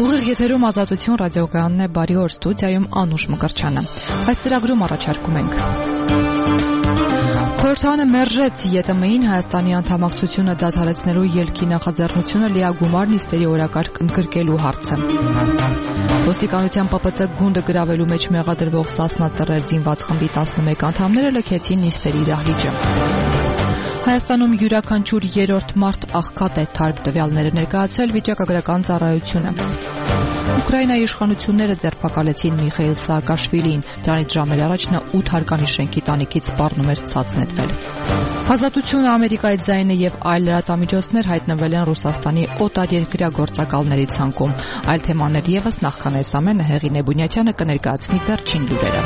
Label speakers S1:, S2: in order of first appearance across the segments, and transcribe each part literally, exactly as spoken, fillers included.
S1: Ուղիղ եթերում Ազատություն ռադիոկայանն է, բարի օր, ստուդիայում Անուշ Մկրտչյանը։ Այս ծրագրում առաջարկում ենք. Խորհրդարանը մերժեց ԵՏՄ-ին Հայաստանի անդամակցությունը դադարեցնելու ելքի նախաձեռնությունը լիագումար նիստերի օրակարգ ընդգրկելու հարցը։ Ոստիկանության Պ Պ Ց գունդը գրավելու մեջ մեղադրվող Սասնա Ծռեր զինված խմբի տասնմեկ անդամները լքեցին նիստերի դահլիճը։ Հայաստանում յուրաքանչյուր երրորդ մարդ աղքատ է, թարմ տվյալները ներկայացրել վիճակագրական ծառայությունը։ Ուկրաինայի իշխանությունները ձերբակալեցին Միխայիլ Սաակաշվիլիին, դրանից ժամեր առաջ նա ութ հարկանի շենքի տանիքից սպառնում էր ցած նետվել։ Ազատությունը, Ամերիկայի ձայնը եւ այլ լրատվամիջոցներ հայտնվել են Ռուսաստանի օտարերկրյա գործակալների ցանկում։ Այլ թեմաներ եւս, նախքան այս ամենը Հեղինե Բունյաթյանը կներկայացնի վերջին լուրերը։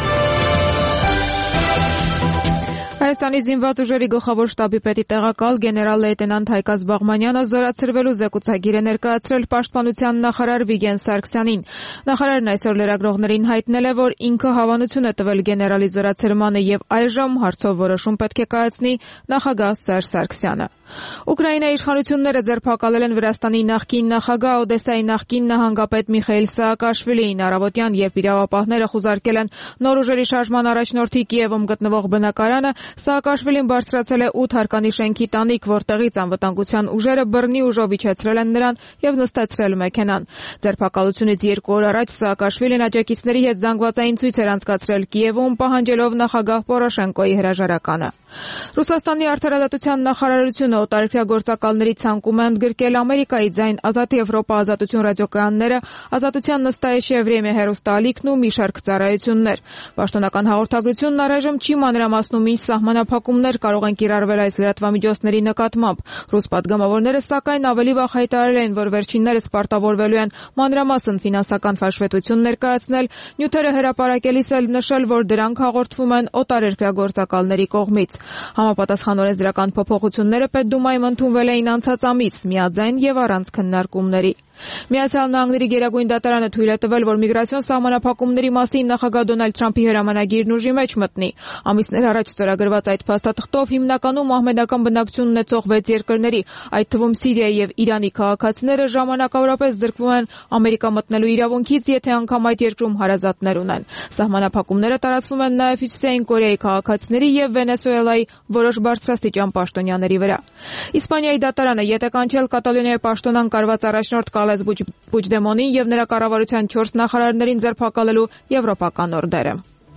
S1: Հայաստանի զինված ուժերի գլխավոր շտաբի պետի տեղակալ գեներալ լեյտենանտ Հայկազ Բաղմանյանը զորացրվելու զեկուցագիր է ներկայացրել պաշտպանության նախարար Վիգեն Սարգսյանին։ Նախարարն այսօր լրագրողներին հայտնել է, որ ինքը հավանություն է տվել գեներալի զորացրմանը եւ այժմ հարցով որոշում պետք է կայացնի նախագահ Սերժ Սարգսյանը։ Ուկրաինայի իշխանությունները ձերբակալել են Վրաստանի նախկին նախագահ, Օդեսայի նախկին նահանգապետ Միխայիլ Սաակաշվիլիին։ Առավոտյան, երբ իրավապահները խուզարկել են նոր ուժերի շարժման առաջնորդի Կիևում գտնվող բնակարանը, Սաակաշվիլին բարձրացել է ութ հարկանի շենքի տանիք, որտեղից անվտանգության ուժերը բռնի ուժով իջեցրել են նրան եւ նստեցրել մեքենան։ Ձերբակալությունից երկու օր առաջ Սաակաշվիլին աջակիցների հետ զանգվածային ցույց էր անցկացրել Կիևում, պահանջելով նախագահ Պորոշենկոյի հրաժարականը։ Ռուսաստանի արդարադատության նախարարությունը օտարերկրյա գործակալների ցանկում է ընդգրկել Ամերիկայի ձայն, Ազատ Եվրոպա, Ազատություն ռադիոկայանները, Ազատության նստայեշ Եվրեմիա հեռուստաալիքն ու մի շարք ծառայություններ։ Պաշտոնական հաղորդագրությունն առայժմ չի մանրամասնում ինչ սահմանափակումներ կարող են կիրառվել այս լրատվամիջոցների նկատմամբ։ Ռուս պատգամավորները սակայն ավելի վաղ հայտարարել են, որ վերջիններս պարտավորվելու են մանրամասն ֆինանսական հաշվետվություն ներկայացնել, նյութերը հրապարակելիս էլ նշել, որ դրանք հաղորդվում են օտարերկրյա գործակալների կողմից։ Համապատասխան օրենսդրական փոփոխությունները Պետդումայում ընդունվել էին անցած ամիս, միաձայն եւ առանց քննարկումների։ Միացյալ Նահանգների Գերագույն դատարանը թույլ է տվել, որ միգրացիոն սահմանափակումների մասին նախագահ Դոնալդ Թրամփի հրամանագիրն ուժի մեջ մտնի։ Ամիսներ առաջ ստորագրված այդ փաստաթղթով հիմնականում մահմեդական բնակչություն ունեցող վեց երկրների, այդ թվում Սիրիայի եւ Իրանի քաղաքացիները ժամանակավորապես զրկվում են Ամերիկա մտնելու իրավունքից, եթե անգամ այդ երկրում հարազատներ ունեն։ Սահմանափակումները տարածվում են նաեւ Հյուսիսային Կորեայի քաղաքացիների եւ Վենեսուելայի որոշ բարձրաստիճան պաշտոնյաների վրա։ Իսպանիայի դատարանը ետ է կանչել Կատալոնիայի պաշտոնան կարված առաջնորդ Կալես Պուչդեմոնին եւ նրա կառավարության չորս նախարարներին ձերբակալելու եվրոպական օրդերը։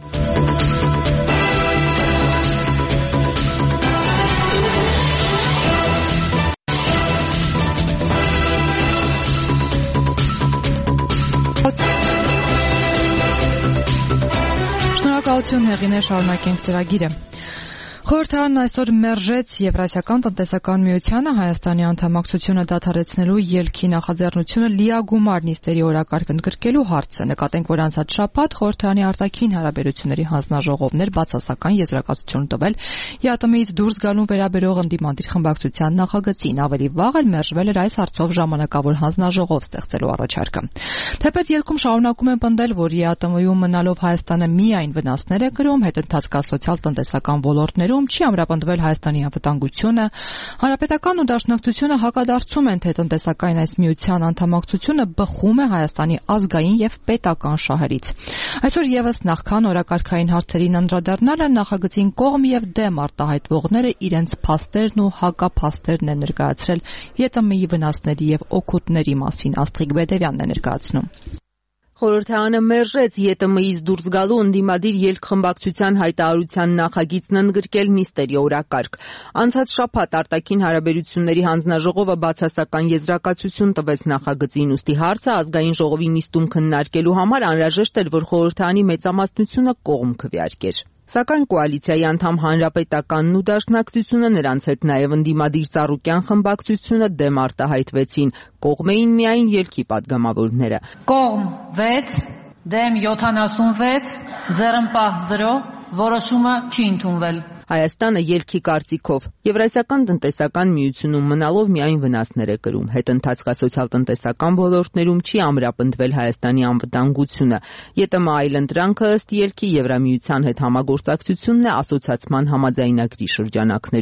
S1: Շնորհակալություն Հեղինե, շարունակենք ծրագիրը։ Խորհրդարանն այսօր մերժեց Եվրասիական տնտեսական միությանը Հայաստանի անդամակցությունը դադարեցնելու ելքի նախաձեռնությունը լիագումար նիստերի օրակարգ ընդգրկելու հարցը։ Նկատենք, որ անցած շաբաթ Խորհրդարանի արտաքին հարաբերությունների հանձնաժողովներ բացասական եզրակացություն տվել ԵԱՏՄ-ից դուրս գալուն վերաբերող ընդդիմադիր խմբակցության նախագծին։ Ավելի վաղ էլ մերժվել էր այս հարցով ժամանակավոր հանձնաժողով ստեղծելու առաջարկը։ Թեպետ ելքում շարունակում են պնդել, որ ԵԱՏՄ-ում մնալով Հայաստանը միայն վնասներ է կրում, հետընթացկա սոցիալ-տնտեսական ոլորտներում չի ամրապնդվել Հայաստանի անվտանգությունը, Հանրապետական ու Դաշնակցությունը հակադարձում են, թե տնտեսական այս միության անդամակցությունը բխում է Հայաստանի ազգային եւ պետական շահերից։ Այսօր եւս նախքան օրակարգային հարցերին անդրադառնալը նախագծին կողմ եւ դեմ արտահայտվողները իրենց փաստերն ու հակափաստերն են ներկայացրել ԵՏՄ-ի վնասների եւ օգուտների մասին։ Աստղիկ Բեդևյանն է ներկայացնում։
S2: Խորհրդարանը մերժեց ԵՏՄ-ից դուրս գալու ընդդիմադիր ելքխմբակցության հայտարարության նախագիծն ընդգրկել նիստերի օրակարգ։ Անցած շաբաթ արտաքին հարաբերությունների հանձնաժողովը բացասական եզրակացություն տվեց նախագծին, ուստի հարցը ազգային ժողովի նիստում քննարկելու համար անհրաժեշտ էր, որ խորհրդարանի մեծամասնությունը կողմ քվեարկեր։ Սակայն կոալիցիայի անդամ Հանրապետականն ու Դաշնակցությունը, նրանց հետ նաև ընդդիմադիր Ծառուկյան խմբակցությունը դեմ արտահայտվեցին, կողմ էին միայն ելքի պատգամավորները։
S3: Կողմ վեց, դեմ յոթանասունվեց, ձեռնպահ զրո, որոշումը չի ընդունվել։
S2: Հայաստանը ելքի կարծիքով Եվրասիական տնտեսական միությունում մնալով միայն վնասներ է կրում, հետընթացկա սոցիալ-տնտեսական ոլորտներում չի ամրապնդվել Հայաստանի անվտանգությունը։ ԵՏՄ այլընտրանքը ըստ ելքի Եվրամիության հետ համագործակցությունն է ասոցացման համաձայնագրի շրջանակներում։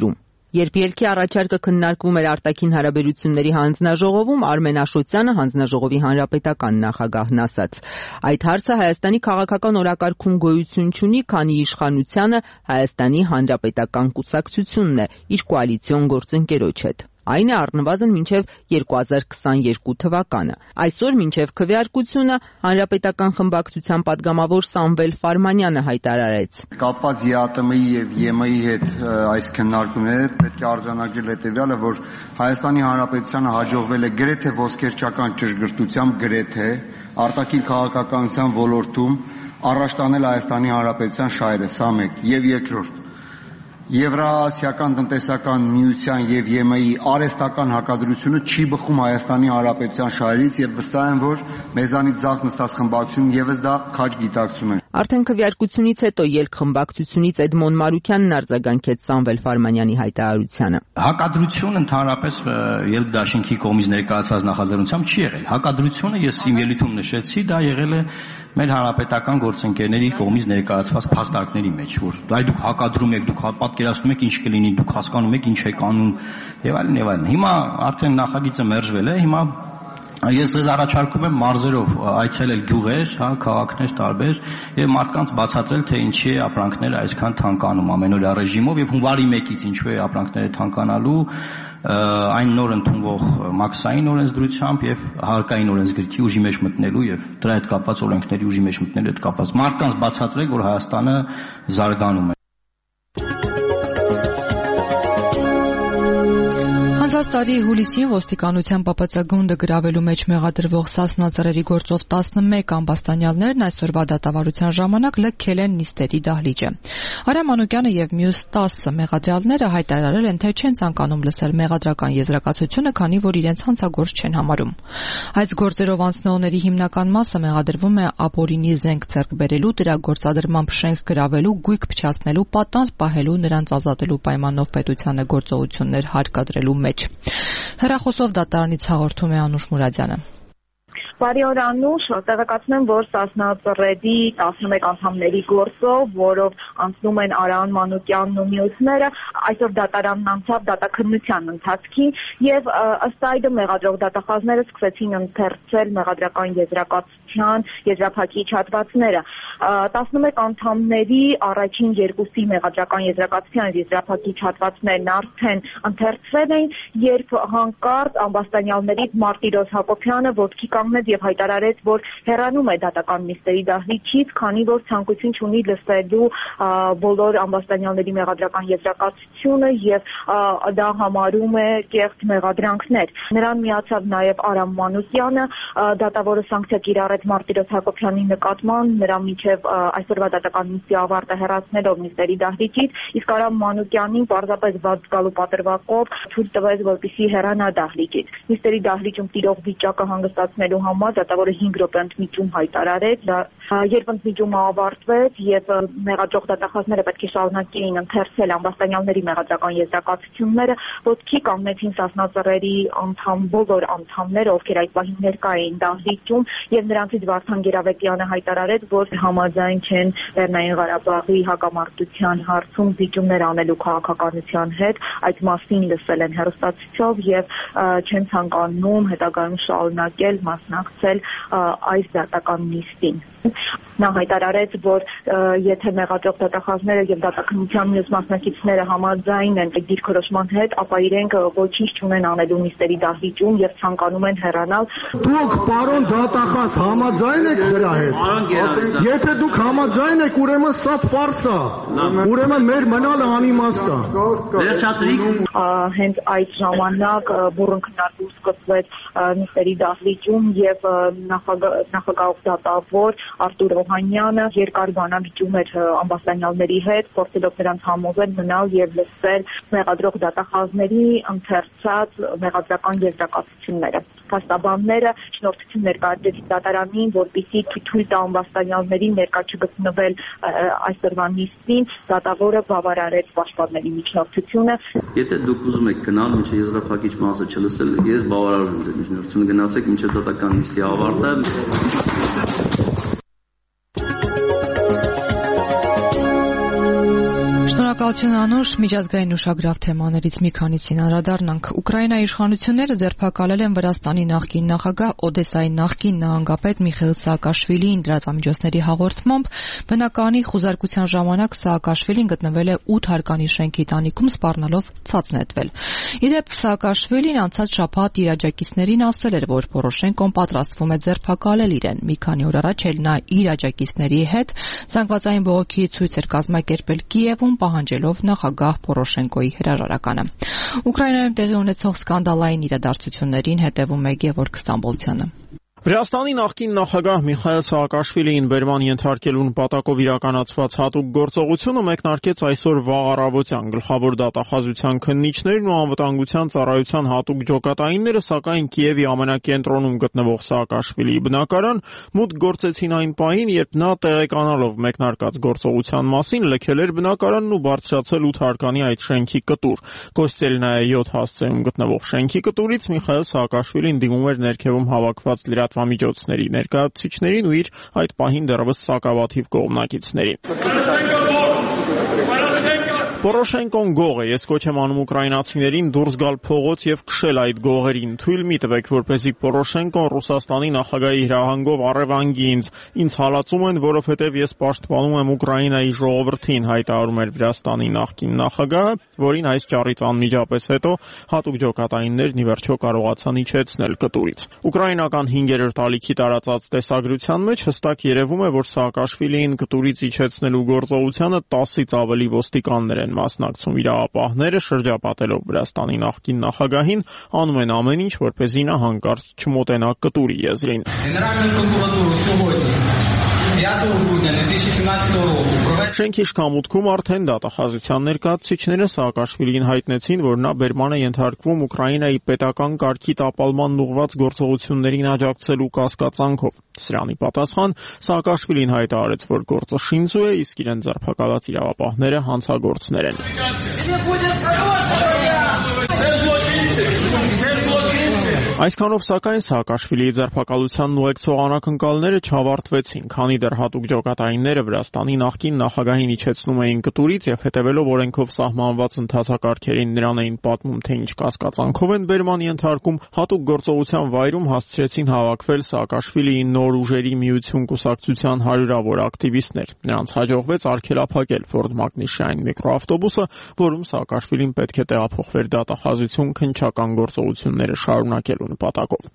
S2: Երբ ելքի առաջարկը քննարկվում էր արտաքին հարաբերությունների հանձնաժողովում, Արմեն Աշոտյանը, հանձնաժողովի հանրապետական նախագահն, ասաց. Այդ հարցը Հայաստանի քաղաքական օրակարգում գոյություն չունի, քանի իշխանությանը Հայաստանի հանրապետական կուսակցությունն է իր կոալիցիոն գործընկերոջ հետ։ Այն է առնվազն մինչև երկու հազար քսաներկու թվականը։ Այսօր մինչև քվեարկությունը հանրապետական խմբակցության падգամավոր Սամվել Ֆարմանյանը հայտարարեց.
S4: Կապված ԵԱՏՄ-ի եւ ԵՄ-ի հետ այս քննարկումները պետք է արձանագրել հետեւյալը, որ Հայաստանի Հանրապետությանը հաջողվել է գրեթե ոսկերչական ճշգրտությամբ գրեթե արտաքին քաղաքականության ոլորտում առաջ տանել Հայաստանի Հանրապետության շահերը, սա մեկ, եւ երկրորդ Եվրասիական տնտեսական միության եւ ԵՄ-ի արհեստական հակադրությունը չի բխում Հայաստանի Հանրապետության շահերից եւ վստահ եմ, որ մեզանից ձախ նստած խմբակցությունն եւս դա քաջ գիտակցում է։
S2: Արդեն քվեարկությունից հետո ելք խմբակցությունից Էդմոն Մարուկյանն արձագանքեց Սամվել Ֆարմանյանի հայտարարությանը։
S5: Հակադրություն ընդհանրապես ելքդաշինքի կողմից ներկայացված նախաձեռնությամբ չի եղել։ Հակադրությունը ես իմ ելույթում նշեցի, դա եղել է մեր հանրապետական գործընկերների կողմից ներկայացված փաստարկների մեջ, որ այ դուք հակադրում եք, դուք պատկերացնում եք ինչ կլինի, դուք հասկանում եք ինչ եք անում եւ այլն եւ այլն։ Հիմա արդեն նախագիծը մերժվել է, հիմա ես ձեզ առաջարկում եմ մարզերով այցելել գյուղեր, հա, քաղաքներ տարբեր եւ մարդկանց բացատրել, թե ինչի է ապրանքները այսքան թանկանում ամենօրյա ռեժիմով եւ հունվարի մեկից ինչու է ապրանքները թանկանալու այն նոր ընդունվող մաքսային օրենսդրությամբ եւ հարկային օրենսգրքի ուժի մեջ մտնելու եւ դրա հետ կապված օրենքների ուժի մեջ մտնելու հետ կապված մարդկանց բացատրեք, որ Հայաստանը զարգանում է։
S6: Անցած տարի հուլիսին ոստիկանության ՊՊՑ գունդը գրավելու մեջ մեղադրվող Սասնա ծռերի գործով տասնմեկ ամբաստանյալներն այսօրվա դատավարության ժամանակ լքել են նիստերի դահլիճը։ Արամ Մանուկյանը եւ մյուս տասը մեղադրյալները հայտարարել են, թե չեն ցանկանում լսել մեղադրական եզրակացությունը, քանի որ իրենց հանցագործ չեն համարում։ Այս գործերով անցնողների հիմնական մասը մեղադրվում է ապօրինի զենք ձեռք բերելու, դրա գործադրմամբ շենք գրավելու, գույք փչացնելու, պատանդ պահելու, նրանց ազատելու պայմանով պետությանը գործողություններ հարկադրելու մեջ։ Հեռախոսով դատարանից հաղորդում է Անուշ Մուրադյանը։
S7: Բարի օր Անուշ, տեղեկացնեմ, որ Սասնա ծռերի տասնմեկ անդամների գործով, որով անցնում են Արամ Մանուկյանն ու մյուսները, այսօր դատարանն անցավ դատաքննության ընթացքին եւ ըստ այդմ մեղադրող դատախազները սկսեցին ընթերցել մեղադրական եզրակացության եզրափակիչ հատվածները։ տասնմեկ անդամների առաջին երկուսի մեղադրական եզրակացության եզրափակիչ հատվածներն արդեն ընթերցվել էին, երբ հանկարծ ամբաստանյալներից Մարտիրոս Հակոբյանը ոտքի կանգնեց եւ հայտարարեց, որ հեռանում է դատական նիստերի դահլիճից, քանի որ ցանկություն չունի լսելու բոլոր ամբաստանյալների մեղադրական եզրակացությունը եւ դա համարում է կեղծ մեղադրանքներ։ Նրան միացավ նաեւ Արամ Մանուկյանը, դատավորը սանկցիա կիրառեց Մարտիրոս Հակոբյանի նկատմամբ, նրա միջև այսօրվա դատական նիստի ավարտը հեռացնելով նիստերի դահլիճից, իսկ Արամ Մանուկյանին պարզապես վարձ գալու պատրվակով թույլ տվեց, որպեսզի հեռանա դահլիճից։ Նիստերի դահլիճում տիրող վիճակը հանգստացնելու համար դատավորը հինգ րոպե ընդմիջում հայտարարեց, երբ ընդմիջումը ավարտվեց եւ մեղադրող դատախազները պետք է շարունակեին ընթերցել ամբաստանյալների մեղադրական եզրակացությունները, ոտքի կանգնեցին Սասնա ծռերի անդամ բոլոր անդամները, ովքեր այդ պահին ներկա էին դահլիճում, եւ նրանցից Վարդան Գերավետյանը հայտարարեց, որ համաձայն չեն Լեռնային Ղարաբաղի հակամարտության հարցում զիջումներ անելու քաղաքականության հետ, այդ մասին լսել են հեռուստացույցով եւ չեն ցանկանում հետագայում շարունակել մասնակցել այս դատական նիստին։ Նա հայտարարեց, որ եթե մեղադրող դատախազները եւ դատաքննության մյուս մասնակիցները համաձայն են դիրքորոշման հետ, ապա իրենք ոչինչ չունեն անելու նիստերի դահլիճում եւ ցանկանում են հեռանալ։
S8: Դուք, պարոն դատախազ, համաձայն եք դրա հետ։ Եթե դուք համաձայն եք, ուրեմն սա ֆարս է։ Ուրեմն մեր մնալը անիմաստ է։
S7: Վերջացրիք։ Հենց այդ ժամանակ բուռն քննարկում սկսվեց նիստերի դահլիճում եւ նախագահ դատավոր Արտուր Օհանյանը երկար բանավիճում էր ամբաստանյալների հետ, փորձելով նրանց համոզել մնալ եւ լսել մեղադրող դատախազների ընթերցած մեղադրական եզրակացությունները։ Փաստաբանները շնորհքություն ներկայացրեցին դատարանին, որպեսզի թույլ տա ամբաստանյալներին ներկա չգտնվել այսօրվա նիստին, դատավորը բավարարեց պաշտպանների միջնորդությունը։
S9: Եթե դուք ուզում եք գնալ, մինչև եզրափակիչ մասը չլսել, ես բավարարում եմ ձեր միջնորդությունը, գնացեք մինչև դատական նիստի ավարտը։
S6: Շնորհակալ Շնորհակալություն Անուշ, միջազգային ուշագրավ թեմաներից մի քանիսին անդրադառնանք։ Ուկրաինայի իշխանությունները ձերբակալել են Վրաստանի նախկին նախագահ Օդեսայի նախկին նահանգապետ Միխայիլ Սաակաշվիլիին լրատվամիջոցների հաղորդմամբ բնականի խուզարկության ժամանակ Սաակաշվիլին գտնվել է ութ հարկանի շենքի տանիքում սպառնալով ցած նետվել։ Իդեպ Սաակաշվիլին անցած շաբաթ իր աջակիցներին ասել էր, որ Պորոշենկոն պատրաստվում է ձերբակալել իրեն։ Մի քանի օր առաջ էլ նա իր աջակիցների հետ զանգվածային բողոքի ցույց էր կազմակերպել Կիևում, պահանջելով նախագահ Պորոշենկոյի հրաժարականը։ Ուկրաինայում տեղի ունեցող սկանդալային իրադարձություններին հետևում է Գևորգ Ստամբոլցյանը։
S10: Վրաստանի նախկին նախագահ Միխայիլ Սաակաշվիլիին բերման ենթարկելու նպատակով իրականացված հատուկ գործողությունը մեկնարկեց այսօր վաղ առավոտյան։ Գլխավոր դատախազության քննիչներն ու անվտանգության ծառայության հատուկ ջոկատայինները, սակայն Կիևի ամենակենտրոնում գտնվող Սաակաշվիլիի բնակարան մուտք գործեցին այն պահին, երբ նա տեղեկանալով մեկնարկած գործողության մասին լքել էր բնակարանն ու բարձրացել ութ հարկանի այդ շենքի կտուր։ Կոստելնայա յոթ հասցեում գտնվող շենքի կտուրից Միխայիլ Սաակաշվիլին դիմում էր ներքևում հավաքված լրատվամիջոցների ներկայացուցիչներին ու իր այդ պահին դեռևս սակավաթիվ կողմնակիցներին։ Պորոշենկոն գող է, ես կոչ եմ անում ուկրաինացիներին դուրս գալ փողոց եւ քշել այդ գողերին։ Թույլ մի տվեք, որպեսզի Պորոշենկոն Ռուսաստանի նախագահի հրահանգով առևանգի ինձ։ Ինձ հալածում են, որովհետեւ ես պաշտպանում եմ Ուկրաինայի ժողովրդին, հայտարարում էր Վրաստանի նախկին նախագահը, որին այս ճառից անմիջապես հետո հատուկ ջոկատայիններն ի վերջո կարողացան իջեցնել կտուրից։ Ուկրաինական հինգերորդ ալիքի տարածած տեսագրության մեջ հստակ երևում է, որ Սաակաշվիլիին կտուրից իջեցնելու գործողությանը տասից ավելի ոստիկաններ են մասնակցում։ Իրավապահները շրջապատելով Վրաստանի նախկին նախագահին անում են ամեն ինչ, որպեսզի նա հանկարծ չմոտենա կտուրի եզրին։ Շենքի շքամուտքում արդեն դատախազության ներկայացուցիչները Սաակաշվիլիին հայտնեցին, որ նա բերման է ենթարկվում Ուկրաինայի պետական կարգի տապալման ուղղված գործողություններին աջակցելու կասկածանքով։ Սրանի պատասխան Սաակաշվիլին հայտարարեց, որ գործը շինծու է, իսկ իրեն ձերբակալած իրավապահները հանցագործներ են։ Այսքանով սակայն Սաակաշվիլիի ձերբակալությանն ուղեկցող անակնկալները չավարտվեցին, քանի դեռ հատուկ ջոկատայինները Վրաստանի նախկին նախագահին իջեցնում էին կտուրից եւ հետեւելով օրենքով սահմանված ընթացակարգերին նրան էին պատմում, թե ինչ կասկածանքով են բերման ենթարկում, հատուկ գործողության վայրում հասցրեցին հավաքվել Սաակաշվիլիի նոր ուժերի միություն կուսակցության հարյուրավոր ակտիվիստներ։ Նրանց հաջողվեց արգելափակել Ֆորդ Մագնիշյան միկրոավտոբուսը, որում Սաակաշվիլին պետք է տեղափոխվեր դատախազություն քննչական գործողությունները շարունակելու նպատակով։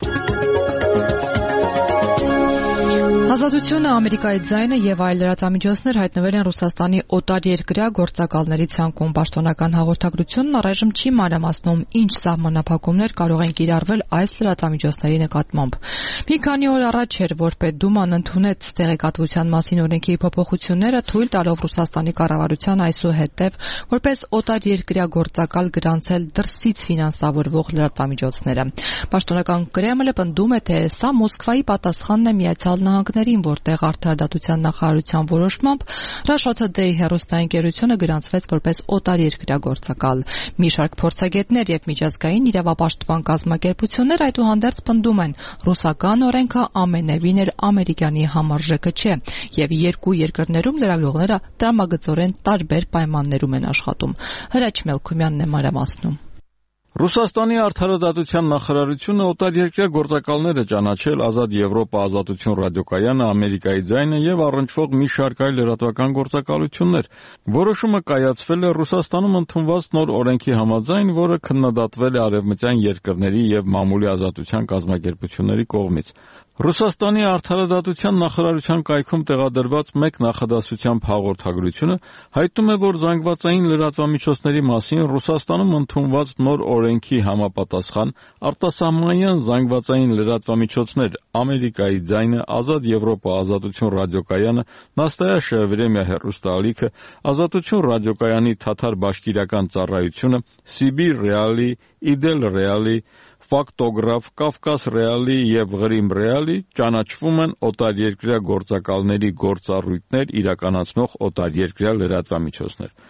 S6: Ազատությունը, Ամերիկայի ձայնը եւ այլ լրատվամիջոցներ հայտնվել են Ռուսաստանի օտարերկրյա գործակալների ցանկում։ Պաշտոնական հաղորդագրությունն առայժմ չի մանրամասնում, ինչ սահմանափակումներ կարող են կիրառվել այս լրատվամիջոցների նկատմամբ։ Մի քանի օր առաջ էր, որ Պետդուման ընդունեց տեղեկատվության մասին օրենքի փոփոխությունները, թույլ տալով Ռուսաստանի կառավարության այսուհետև որպես օտարերկրյա գործակալ գրանցել դրսից ֆինանսավորվող լրատվամիջոցները։ Պաշտոնական Կրեմլը պնդում է, թե սա Մոսկվայի պատասխանն է Միացյալ Նահանգներին, որտեղ արդարադատության նախարարության որոշմամբ Russia Today հեռուստաընկերությունը գրանցվեց որպես օտարերկրյա գործակալ։ Մի շարք փորձագետներ եւ միջազգային իրավապաշտպան կազմակերպություններ այդուհանդերձ պնդում են, ռուսական օրենքը ամենևին էլ ամերիկյանի համարժեքը չէ, եւ երկու երկրներում լրագրողները տրամագծորեն տարբեր պայմաններում են աշխատում։ Հրաչ Մելքումյանն է մանրամասնում։
S11: Ռուսաստանի արդարադատության նախարարությունը օտարերկրյա գործակալները ճանաչել Ազատ Եվրոպա ազատություն ռադիոկայանը, Ամերիկայի ձայնը եւ առնչվող մի շարք այլ լրատվական գործակալություններ։ Որոշումը կայացվել է Ռուսաստանում ընդունված նոր օրենքի համաձայն, որը քննադատվել է արևմտյան երկրների եւ մամուլի ազատության կազմակերպությունների կողմից։ Ռուսաստանի արդարադատության նախարարության կայքում տեղադրված մեկ նախադասությամբ հաղորդագրությունը հայտնում է, որ զանգվածային լրատվամիջոցների մասին Ռուսաստանում ընդունված նոր օրենքի համապատասխան արտասահմանյան զանգվածային լրատվամիջոցներ Ամերիկայի ձայնը, Ազատ Եվրոպա ազատություն ռադիոկայանը, Նաստայաշը Վրեմյա հեռուստաալիքը, Ազատություն ռադիոկայանի թաթար բաշկիրական ծառայությունը, Սիբիր Ռեալի, Իդել Ռեալի, Ֆակտոգրաֆ, Կավկաս Ռեալի եւ Ղրիմ Ռեալի ճանաչվում են օտարերկրյա գործակալների գործառույթներ իրականացնող օտարերկրյա լրատվամիջոցներ։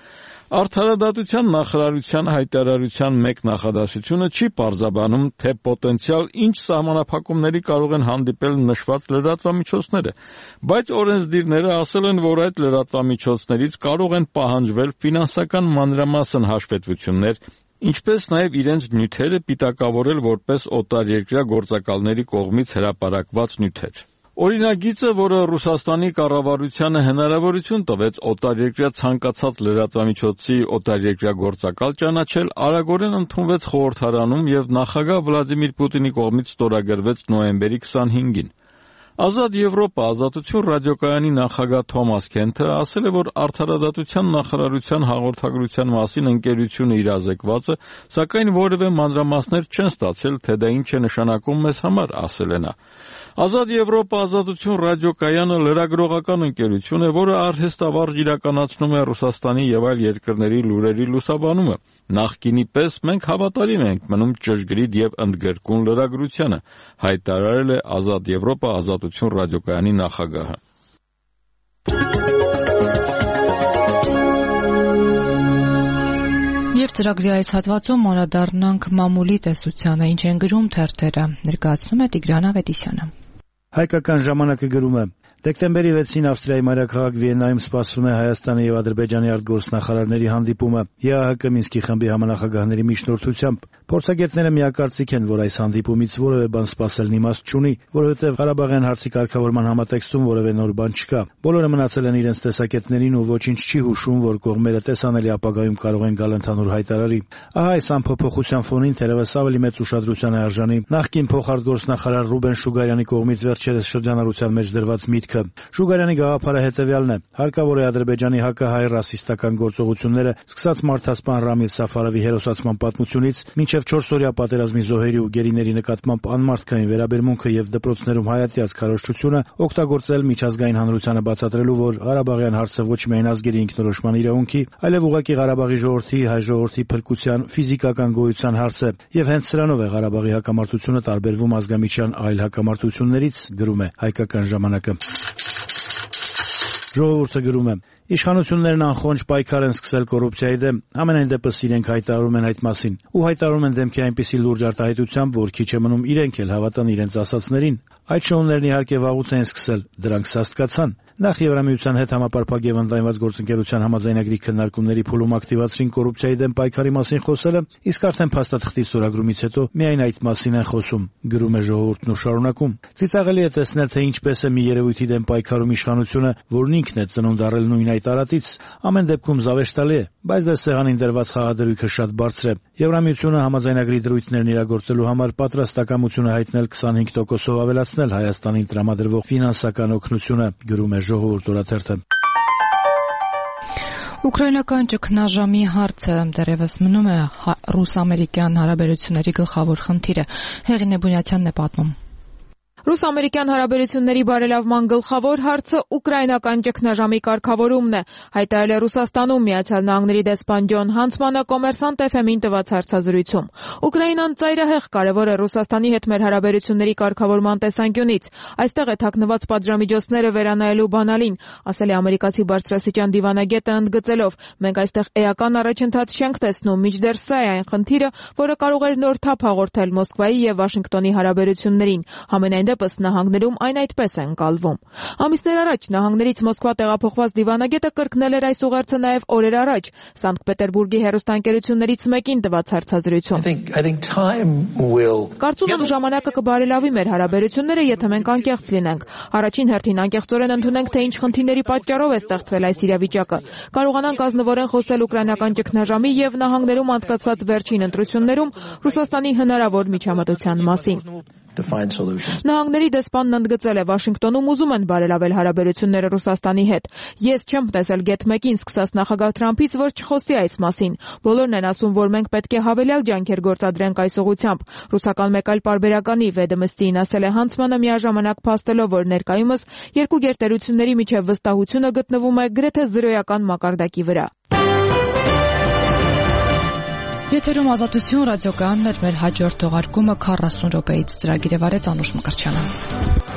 S11: Արդարադատության նախարարության հայտարարության մեկ նախադասությունը չի պարզաբանում, թե պոտենցիալ ինչ սահմանափակումների կարող են հանդիպել նշված լրատվամիջոցները, բայց օրենսդիրները ասել են, որ այդ լրատվամիջոցներից կարող են պահանջվել ֆինանսական մանրամասն հաշվետվություններ, ինչպես նաև իրենց նյութերը պիտակավորել որպես օտարերկրյա գործակալների կողմից հրապարակված նյութեր։ Օրինագիծը, որը Ռուսաստանի կառավարությանը հնարավորություն տվեց օտարերկրյա ցանկացած լրատվամիջոցի օտարերկրյա գործակալ ճանաչել, արագորեն ընդունվեց խորհրդարանում եւ նախագահ Վլադիմիր Պուտինի կողմից ստորագրվեց նոյեմբերի քսանհինգին։ Ազատ Եվրոպա ազատություն ռադիոկայանի նախագահ Թոմաս Քենթը ասել է, որ արդարադատության նախարարության հաղորդագրության մասին ընկերությունը իրազեկված է, սակայն որևէ մանրամասներ չեն ստացել, թե դա ինչ է նշանակում մեզ համար, ասել է նա։ Ազատ Եվրոպա ազատություն ռադիոկայանը լրագրողական ընկերություն է, որը արհեստավարժ իրականացնում է Ռուսաստանի եւ այլ երկրների լուրերի լուսաբանումը։ Նախկինի պես մենք հավատարիմ ենք մնում ճշգրիտ եւ ընդգրկուն լրագրությանը, հայտարարել է Ազատ Եվրոպա ազատություն ռադիոկայանի նախագահը։
S6: Եվ ծրագրի այս հատվածում անդրադառնանք մամուլի տեսությանը, ինչ են գրում թերթերը, ներկայացնում է Տիգրան Ավետիսյանը։
S12: Հայկական ժամանակը գրում է. Դեկտեմբերի վեցին Ավստրիայի մայրաքաղաք Վիեննայում սպասվում է Հայաստանի եւ Ադրբեջանի արտգործնախարարների հանդիպումը ԵԱՀԿ Մինսկի խմբի համանախագահների միջնորդությամբ։ Փորձագետները միակարծիք են, որ այս հանդիպումից որևէ բան սպասելն իմաստ չունի, որովհետեւ Ղարաբաղյան հարցի կարգավորման համատեքստում որևէ նոր բան չկա։ Բոլորը մնացել են իրենց տեսակետներին ու ոչինչ չի հուշում, որ կողմերը տեսանելի ապագայում կարող են գալ ընդհանուր հայտարարի։ Ահա այս ամփոփոխության ֆոնին թերևս ավելի մեծ ուշադրության է արժանի նախկին փոխարտգործնախարար Ռուբեն Շուգարյանի կողմից վերջերս շրջանառության մեջ դրված միտքը։ Շուգարյանի գաղափարը հետևյալն է. հարկավոր է Ադրբեջանի հակահայ ռասիստական գործողությունները, սկսած մարդասպան Ռամիլ Սաֆարովի հերոսացման պատմությունից մինչև չորսօրյա պատերազմի զոհերի ու գերիների նկատմամբ անմարդկային վերաբերմունքը եւ դպրոցներում հայատյաց քարոզչությունը օգտագործել միջազգային հանրությանը բացատրելու, որ Ղարաբաղյան հարցը ոչ միայն ազգերի ինքնորոշման իրավունքի, այլև ուղղակի Ղարաբաղի ժողովրդի, հայ ժողովրդի փրկության, ֆիզիկական գոյության հարց է, եւ հենց սրանով է Ղարաբաղի հակամարտությունը տարբերվում ազգամիջյան այլ հակամարտություններից, գրում է Հայկական ժամանակը։ Ժողովուրդը գրում է. Իշխանություններն անխոնջ պայքար են սկսել կոռուպցիայի դեմ, ամենայն դեպս իրենք հայտարարում են այդ մասին, ու հայտարարում են դեմքի այնպիսի լուրջ արտահայտությամբ, որ քիչ է մնում իրենք էլ հավատան իրենց ասածներին։ Այդ շոուներն իհարկե վաղուց են սկսել, դրանք սաստկացան։ Նախ Եվրամիության հետ համապարփակ եւ ընդլայնված գործընկերության համաձայնագրի քննարկումների փուլում ակտիվացրին կոռուպցիայի դեմ պայքարի մասին խոսելը, իսկ արդեն փաստաթղթի ստորագրումից հետո միայն այդ մասին են խոսում, գրում է ժողովուրդն ու շարունակում։ Ծիծաղելի է տեսնել, թե ինչպես է մի երևույթի դեմ պայքարում իշխանությունը, որն ինքն է ծնունդ առել նույն այդ տարածից, ամեն դեպքում զավեշտալի է, բայց դա սեղանին դրված խաղադրույքը շատ բարձր է։ Եվրամիությունը համաձայնագրի դրույթներն իրագործելու համար պատրաստակամություն է հայտնել քսանհինգ տոկոսով ավելացնել Հայաստանին տրամադրվող ֆինանսական օգնությունը, գրում է Ժողովուրդ օրաթերթը։
S6: Ուկրաինական ճգնաժամի հարցը դեռևս մնում է ռուս-ամերիկյան հարաբերությունների գլխավոր խնդիրը։ Հեղինե Բունյաթյանն է պատմում։
S1: Ռուս-ամերիկյան հարաբերությունների բարելավման գլխավոր հարցը ուկրաինական ճգնաժամի կարգավորումն է, հայտարարել է Ռուսաստանում Միացյալ Նահանգների դեսպան Ջոն Հանցմանը Կոմերսանտ էֆ էմին տված հարցազրույցում։ Ուկրաինան ծայրահեղ կարևոր է Ռուսաստանի հետ մեր հարաբերությունների կարգավորման տեսանկյունից։ Այստեղ է թաքնված պատժամիջոցները վերանայելու բանալին, ասել է ամերիկացի բարձրաստիճան դիվանագետը ընդգծելով. մենք այստեղ էական առաջընթաց չենք տեսնում, մինչդեռ սա է այն խնդիրը, որը կարող էր նոր թափ հաղորդել Մոսկվայի եւ Վաշինգտոնի հարաբերություններին։ Համենայն դեպս նահանգներում այն այդպես է ընկալվում։ Ամիսներ առաջ նահանգներից Մոսկվա տեղափոխված դիվանագետը կրկնել էր այս ուղերձը նաև օրեր առաջ Սանկտ Պետերբուրգի հեռուստաընկերություններից մեկին տված հարցազրույցում։ Կարծում եմ ժամանակը կբարելավի մեր հարաբերությունները, եթե մենք անկեղծ լինենք։ Առաջին հերթին անկեղծորեն ընդունենք, թե ինչ խնդիրների պատճառով է ստեղծվել այս իրավիճակը։ Կարողանանք ազնվորեն խոսել ուկրաինական ճգնաժամի եւ նահանգներում անցկացված վերջին ընտրություններում Ռուսաստանի հնարավոր միջամտության մասին։ Նահանգների դեսպանն ընդգծել է, Վաշինգտոնում ուզում են բարելավել հարաբերությունները Ռուսաստանի հետ։ Ես չեմ տեսել գեթ մեկին սկսած նախագահ Թրամփից, որ չխոսի այս մասին։ Բոլորն են ասում, որ մենք պետք է հավելյալ ջանքեր գործադրենք այս ուղղությամբ։ Ռուսական մեկ այլ պարբերականի Վեդոմստիին ասել է Հանցմանը միաժամանակ փաստելով, որ ներկայումս երկու գերտերությունների միջև վստահությունը գտնվում է գրեթե զրոյական մակարդակի վրա։
S6: Եթերում ազատություն ռադիոկայանն էր, մեր հաջորդ թողարկումը քառասուն րոպեից ծրագիրը վարեց Անուշ Մկրտչյանը։